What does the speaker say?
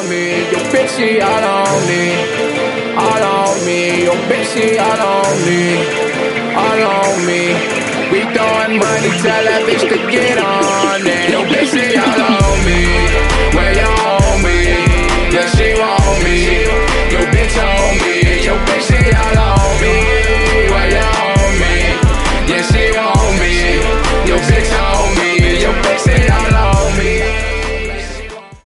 on me. Your bitch, she all on me. All on me. Your bitch, she all on me. All on me. We throwing money, tell that bitch to get on it. Your bitch, she all on me. When